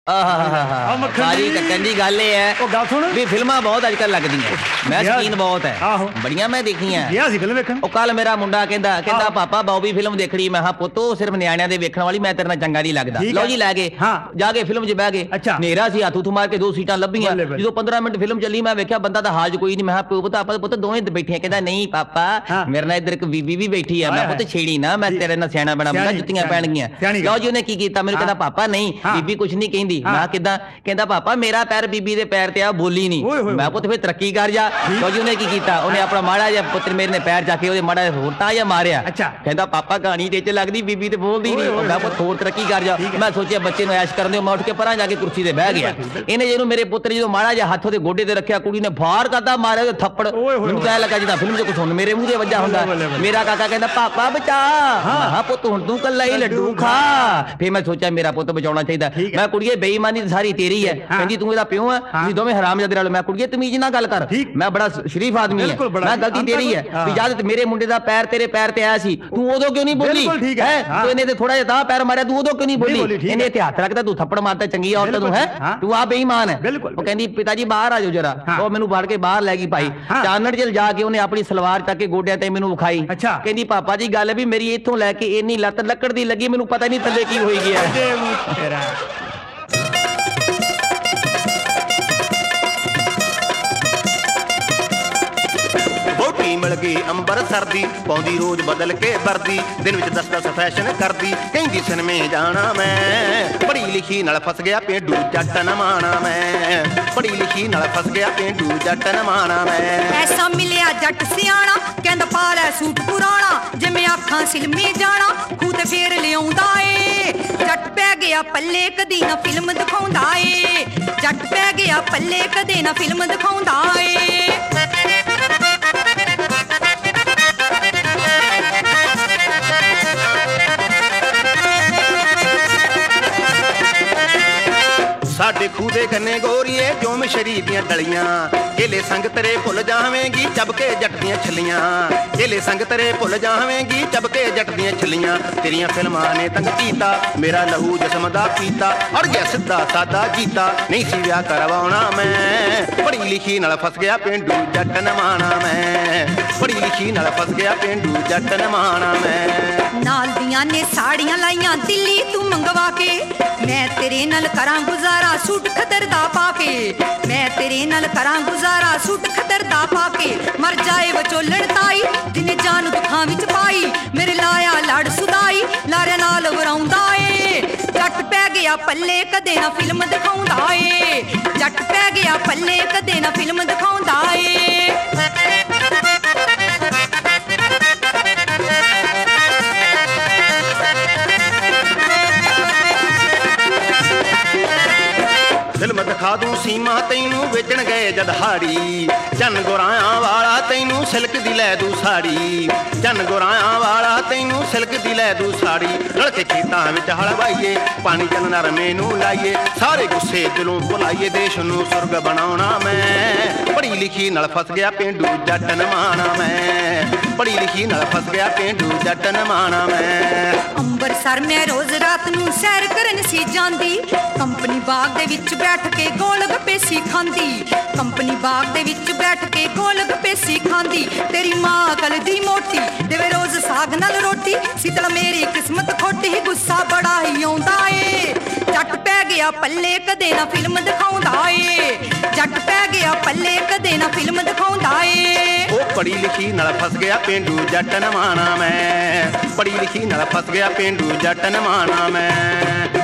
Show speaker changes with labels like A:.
A: ਸਾਰੀ ਕੱਟਣ ਦੀ ਗੱਲ ਇਹ ਹੈ,
B: ਉਹ ਗੱਲ ਸੁਣ
A: ਵੀ ਫਿਲਮਾਂ ਬਹੁਤ ਅੱਜ ਕੱਲ ਲੱਗਦੀਆਂ, ਮੈਂ ਸ਼ੌਕੀਨ ਬਹੁਤ ਹੈ, ਬੜੀਆਂ ਮੈਂ ਦੇਖੀਆਂ।
B: ਗਿਆ ਸੀ ਫਿਲਮ ਵੇਖਣ।
A: ਉਹ ਕੱਲ ਮੇਰਾ ਮੁੰਡਾ ਕਹਿੰਦਾ ਪਾਪਾ ਬੌਬੀ ਫਿਲਮ ਦੇਖਣੀ। ਮੈਂ ਕਿਹਾ ਪੁੱਤ ਉਹ ਸਿਰਫ ਨਿਆਣਿਆਂ ਦੇ ਵੇਖਣ ਵਾਲੀ, ਮੈਂ ਤੇਰੇ ਨਾਲ ਚੰਗਾ ਨਹੀਂ ਲੱਗਦਾ। ਲਓ ਜੀ ਲੈ ਗਏ, ਜਾ ਕੇ ਫਿਲਮ 'ਚ ਬਹਿ ਗਏ। ਹਨੇਰਾ ਸੀ, ਹੱਥ ਮਾਰ ਕੇ 2 ਸੀਟਾਂ ਲੱਭੀਆਂ। ਜਦੋਂ 15 ਮਿੰਟ ਫਿਲਮ ਚੱਲੀ, ਮੈਂ ਵੇਖਿਆ ਬੰਦਾ ਤਾਂ ਹਾਲ 'ਚ ਕੋਈ ਨਹੀਂ। ਮੈਂ ਕਿਹਾ ਪੁੱਤ ਆਪਾਂ ਪੁੱਤ ਦੋਵੇਂ ਬੈਠੇ। ਕਹਿੰਦਾ ਨਹੀਂ ਪਾਪਾ ਮੇਰੇ ਨਾਲ ਇੱਧਰ ਇੱਕ ਬੀਬੀ ਵੀ ਬੈਠੀ ਆ। ਮੈਂ ਪੁੱਤ ਛੇੜੀ ਨਾ, ਮੈਂ ਤੇਰੇ ਨਾਲ ਸਿਆਣਾ ਬਣਾ ਮੁੰਡਾ, ਜੁੱਤੀਆਂ ਪੈਣਗੀਆਂ। ਲਓ ਜੀ ਉਹਨੇ ਕੀ ਕੀਤਾ, ਮੈਨੂੰ ਕਹਿੰਦਾ ਪਾਪਾ ਨਹੀਂ ਬੀਬੀ ਕੁਛ ਨਹੀਂ ਕਹਿੰਦੀ। ਮੈਂ ਕਿੱਦਾਂ? ਕਹਿੰਦਾ ਪਾਪਾ ਮੇਰਾ ਪੈਰ ਬੀਬੀ ਦੇ ਪੈਰ ਤੇ ਆ, ਬੋਲੀ ਨਹੀਂ। ਮੈਂ ਪੁੱਤ ਫਿਰ ਤਰੱਕੀ ਕਰ ਜਾ। ਲਓ ਜੀ ਉਹਨੇ ਕੀ ਕੀਤਾ, ਉਹਨੇ ਆਪਣਾ ਮਾੜਾ ਜਿਹਾ ਪੁੱਤਰ ਮੇਰੇ ਨੇ ਪੈਰ ਜਾ ਕੇ ਉਹਦੇ ਮਾੜਾ ਜਿਹਾ ਹੋਰ ਤਾਂ ਜਾਂ ਮਾਰਿਆ। ਕਹਿੰਦਾ ਪਾਪਾ ਕਹਾਣੀ ਤੇ ਚ ਲੱਗਦੀ, ਬੀਬੀ ਤੇ ਬੋਲਦੀ ਨਹੀਂ। ਮੈਂ ਪੁੱਤ ਹੋਰ ਤਰੱਕੀ ਕਰ ਜਾ। ਮੈਂ ਸੋਚਿਆ ਬੱਚੇ ਨੂੰ ਐਸ਼ ਕਰਨ ਦਿਓ। ਮੈਂ ਉੱਠ ਕੇ ਪਰਾਂ ਜਾ ਕੇ ਕੁਰਸੀ ਤੇ ਬਹਿ ਗਿਆ। ਇਹਨੇ ਜਿਹਨੂੰ ਮੇਰੇ ਪੁੱਤਰ ਜਦੋਂ ਮਾੜਾ ਜਿਹਾ ਹੱਥ ਉਹਦੇ ਗੋਡੇ ਤੇ ਰੱਖਿਆ, ਕੁੜੀ ਨੇ ਫਾਰ ਕਰਦਾ ਮਾਰਿਆ ਉਹਦੇ ਥੱਪੜ। ਮੈਨੂੰ ਤਾਂ ਲੱਗਾ ਜਿੱਦਾਂ ਫਿਲਮ 'ਚ ਕੁਛ ਹੁਣ ਮੇਰੇ ਮੂੰਹ ਤੇ ਵੱਜਾ ਹੁੰਦਾ। ਮੇਰਾ ਕਾਕਾ ਕਹਿੰਦਾ ਪਾਪਾ ਬਚਾ। ਹਾਂ ਪੁੱਤ ਹੁਣ ਤੂੰ ਕੱਲਾ ਹੀ ਲੱਡੂ ਖਾ। ਫਿਰ ਮੈਂ ਸੋਚਿਆ ਮੇਰਾ ਪੁੱਤ ਬਚਾਉਣਾ ਚਾਹੀਦਾ। ਮੈਂ ਕੁੜੀਏ ਬੇਈਮਾਨੀ ਸਾਰੀ ਤੇਰੀ ਹੈ। ਕਹਿੰਦੀ ਤੂੰ ਇਹਦਾ ਪਿਓ ਆ, ਤੁਸੀਂ ਦੋਵੇਂ ਹਰਾਮਜ਼ਾਦੇ ਰਲ। ਮੈਂ ਕੁੜੀਏ ਤਮੀਜ਼ ਨਾਲ ਗੱਲ ਕਰ, ਮੈਂ ਬੜਾ ਸ਼ਰੀਫ ਆਦਮੀ ਹਾਂ। ਮੈਂ ਗਲਤੀ ਤੇਰੀ ਹੈ ਵੀ ਜਦ ਮੇਰੇ ਮੁੰਡੇ ਦਾ ਪੈਰ ਤੇਰੇ ਪੈਰ ਤੇ ਆਇਆ ਸੀ, ਤੂੰ ਉਦੋਂ ਕਿਉਂ ਨਹੀਂ ਬੋਲੀ? ਤੂੰ ਇਹਨੇ ਤੇ ਥੋੜਾ ਜਿਹਾ ਤਾਂ ਪੈਰ ਮਾਰਿਆ, ਤੂੰ ਉਦੋਂ ਕਿਉਂ ਨਹੀਂ ਬੋਲੀ? ਇਹਨੇ ਤੇ ਹੱਥ ਰੱਖਦਾ, ਤੂੰ ਥੱਪੜ ਮਾਰਦਾ, ਚੰਗੀ ਔਰਤ ਤੂੰ ਹੈ, ਤੂੰ ਆ ਬੇਈਮਾਨ ਹੈ। ਉਹ ਕਹਿੰਦੀ ਪਿਤਾ ਜੀ ਬਾਹਰ ਆ ਜਾਓ ਜਰਾ। ਉਹ ਮੈਨੂੰ ਫੜ ਕੇ ਬਾਹਰ ਲੈ ਗਈ ਭਾਈ। ਚਾਨਣ ਜਲ ਜਾ ਕੇ ਉਹਨੇ ਆਪਣੀ ਸਲਵਾਰ ਚੱਕ ਕੇ ਗੋਡਿਆਂ ਤੇ ਮੈਨੂੰ ਵਿਖਾਈ। ਕਹਿੰਦੀ ਪਾਪਾ ਜੀ ਗੱਲ ਵੀ ਮੇਰੀ ਇੱਥੋਂ ਲੈ ਕੇ ਇੰਨੀ ਲੱਤ ਲੱਕੜ ਦੀ ਲੱਗੀ, ਮੈਨੂੰ ਪਤਾ ਨਹੀਂ ਥੱਲੇ ਕੀ ਹੋਈ ਗਿਆ।
C: ਮਿਲ ਗਈ ਅੰਬਰਸਰ ਦੀ, ਪਾਉਂਦੀ ਰੋਜ਼ ਬਦਲ ਕੇ ਵਰਦੀ, ਦਿਨ ਵਿੱਚ 10-10 ਫੈਸ਼ਨ ਕਰਦੀ, ਕਹਿੰਦੀ ਸਿਨੇਮੇ ਜਾਣਾ ਮੈਂ। ਪੜ੍ਹੀ ਲਿਖੀ ਨਾਲ ਫਸ ਗਿਆ ਪੇਂਡੂ ਜੱਟ ਨਾ ਮਾਣਾ ਮੈਂ। ਪੜ੍ਹੀ ਲਿਖੀ ਨਾਲ ਫਸ ਗਿਆ ਪੇਂਡੂ ਜੱਟ ਨਾ ਮਾਣਾ ਮੈਂ।
D: ਐਸਾ ਮਿਲਿਆ ਜੱਟ ਸਿਆਣਾ, ਕਹਿੰਦਾ ਪਾ ਲੈ ਸੂਟ ਪੁਰਾਣਾ, ਜਿਵੇਂ ਆਖਾਂ ਸਿਲਮੇ ਜਾਣਾ, ਖੂਹ ਤੇ ਫੇਰ ਲਿਆਉਂਦਾ ਏ। ਜੱਟ ਪੈ ਗਿਆ ਪੱਲੇ ਕਦੀ ਨਾ ਫਿਲਮ ਦਿਖਾਉਂਦਾ ਏ। ਜੱਟ ਪੈ ਗਿਆ ਪੱਲੇ ਕਦੇ ਨਾ ਫਿਲਮ ਦਿਖਾਉਂਦਾ ਏ।
C: ਸਾਡੇ ਖੂਹ ਦੇ ਗੰਨੇ ਗੋਰੀਏ ਜੋ ਮਸ਼ਰੀ ਦੀਆਂ ਡਲੀਆਂ, ਕੇਲੇ ਸੰਗ ਤੇਰੇ ਭੁੱਲ ਜਾਵੇਂਗੀ ਚੱਬ ਕੇ ਜੱਟ ਦੀਆਂ ਛੱਲੀਆਂ। ਕੇਲੇ ਸੰਗ ਤੇਰੇ ਭੁੱਲ ਜਾਵੇਂਗੀ ਚੱਬ ਕੇ ਜੱਟ ਦੀਆਂ ਛੱਲੀਆਂ। ਤੇਰੀਆਂ ਫਿਲਮਾਂ ਨੇ ਤੰਗ ਕੀਤਾ ਮੇਰਾ ਲਹੂ ਜਿਸਮ ਦਾ ਪੀਤਾ, ਅੜ ਗਿਆ ਸਿੱਧਾ ਸਾਦਾ ਜੀਤਾ, ਨਹੀਂ ਸੀ ਵਿਆਹ ਕਰਵਾਉਣਾ ਮੈਂ। ਪੜ੍ਹੀ ਲਿਖੀ ਨਾਲ ਫਸ ਗਿਆ ਪੇਂਡੂ ਜੱਟ ਨਮਾਣਾ ਮੈਂ। ਪੜ੍ਹੀ ਲਿਖੀ ਨਾਲ ਫਸ ਗਿਆ ਪੇਂਡੂ ਜੱਟ ਨਮਾਣਾ ਮੈਂ।
D: ਨਾਲ ਦੀਆਂ ਨੇ ਸਾੜੀਆਂ ਲਾਈਆਂ ਦਿੱਲੀ ਤੂੰ ਮੰਗਵਾ ਕੇ, ਮੈਂ ਤੇਰੇ ਨਾਲ ਕਰਾਂ ਗੁਜ਼ਾਰਾ ਸੂਟ ਖਦਰ ਦਾ ਪਾ ਕੇ। ਮੈਂ ਤੇਰੇ ਨਾਲ ਕਰਾਂ ਗੁਜ਼ਾਰਾ ਸੂਟ ਖਦਰ ਦਾ ਪਾ ਕੇ। ਮਰ ਜਾਏ ਵਿਚੋਲਣ ਤਾਈ, ਜਿਨੇ ਜਾਨ ਦੁੱਖਾਂ ਵਿੱਚ ਪਾਈ, ਮੇਰੇ ਲਾਇਆ ਲੜ ਸੁਦਾਈ, ਲਾਰਿਆਂ ਨਾਲ ਵਰਾਉਂਦਾ ਏ। ਜੱਟ ਪੈ ਗਿਆ ਪੱਲੇ ਕਦੇ ਨਾ ਫਿਲਮ ਦਿਖਾਉਂਦਾ ਏ। ਜੱਟ ਪੈ ਗਿਆ ਪੱਲੇ ਕਦੇ ਨਾ ਫਿਲਮ ਦਿਖਾਉਂਦਾ ਏ।
C: ਫਿਲਮ ਦਿਖਾ ਦੂੰ ਸੀਮਾ ਤੈਨੂੰ ਵੇਚਣ ਗਏ ਜਦ ਹਾੜੀ, ਚੰਨ ਗੁਰਾਇਆਂ ਵਾਲਾ ਤੈਨੂੰ ਸਿਲਕ ਦੀ ਲੈ ਦੂ ਸਾੜੀ। ਚੰਨ ਗੁਰਾਇਆਂ ਵਾਲਾ ਤੈਨੂੰ ਸਿਲਕ ਦੀ ਲੈ ਦੂ ਸਾੜੀ। ਰਲ ਕੇ ਖੇਤਾਂ ਵਿੱਚ ਹਲ ਵਾਈਏ, ਪਾਣੀ ਚੰਨ ਨਰਮੇ ਨੂੰ ਲਾਈਏ, ਸਾਰੇ ਗੁੱਸੇ ਦਿਲੋਂ ਭੁਲਾਈਏ, ਦੇਸ਼ ਨੂੰ ਸੁਰਗ ਬਣਾਉਣਾ ਮੈਂ। ਪੜ੍ਹੀ ਲਿਖੀ ਨਾਲ ਫਸ ਗਿਆ ਪੇਂਡੂ ਜੱਟ ਨਮਾਣਾ ਮੈਂ। ਪੜ੍ਹੀ ਲਿਖੀ ਨਾਲ ਫਸ ਗਿਆ ਪੇਂਡੂ ਜੱਟ ਨਮਾਣਾ ਮੈਂ।
D: ਅੰਬਰਸਰ ਮੈਂ ਰੋਜ਼ ਰਾਤ ਨੂੰ ਸੈਰ ਕਰਨ ਸੀ ਜਾਂਦੀ, ਕੰਪਨੀ ਬਾਗ ਦੇ ਵਿੱਚ ਬੈਠ ਕੇ ਗੋਲ ਗੱਪੇ ਸੀ ਖਾਂਦੀ। ਕੰਪਨੀ ਬਾਗ ਦੇ ਵਿੱਚ ਬੈਠ ਕੇ ਗੋਲ ਗੱਪੇ ਸੀ ਖਾਂਦੀ। ਤੇਰੀ ਮਾਂ ਕਲ ਦੀ ਮੋਟੀ ਦੇਵੇ ਰੋਜ਼ ਸਾਗ ਨਾਲ ਰੋਟੀ, ਸੀਤਲ ਮੇਰੀ ਕਿਸਮਤ ਖੋਟੀ, ਗੁੱਸਾ ਬੜਾ ਹੀ ਆਉਂਦਾ ਏ। ਜੱਟ ਪੈ ਗਿਆ ਪੱਲੇ ਕਦੇ ਨਾ ਫਿਲਮ ਦਿਖਾਉਂਦਾ ਏ। ਜੱਟ ਪੈ ਗਿਆ ਪੱਲੇ ਕਦੇ ਨਾ ਫਿਲਮ ਦਿਖਾਉਂਦਾ ਏ।
C: ਉਹ ਪੜ੍ਹੀ ਲਿਖੀ ਨਾਲ ਫਸ ਗਿਆ ਪੇਂਡੂ ਜੱਟ ਨਮਾਣਾ ਮੈਂ। ਪੜ੍ਹੀ ਲਿਖੀ ਨਾਲ ਫਸ ਗਿਆ ਪੇਂਡੂ ਜੱਟ ਨਮਾਣਾ ਮੈਂ।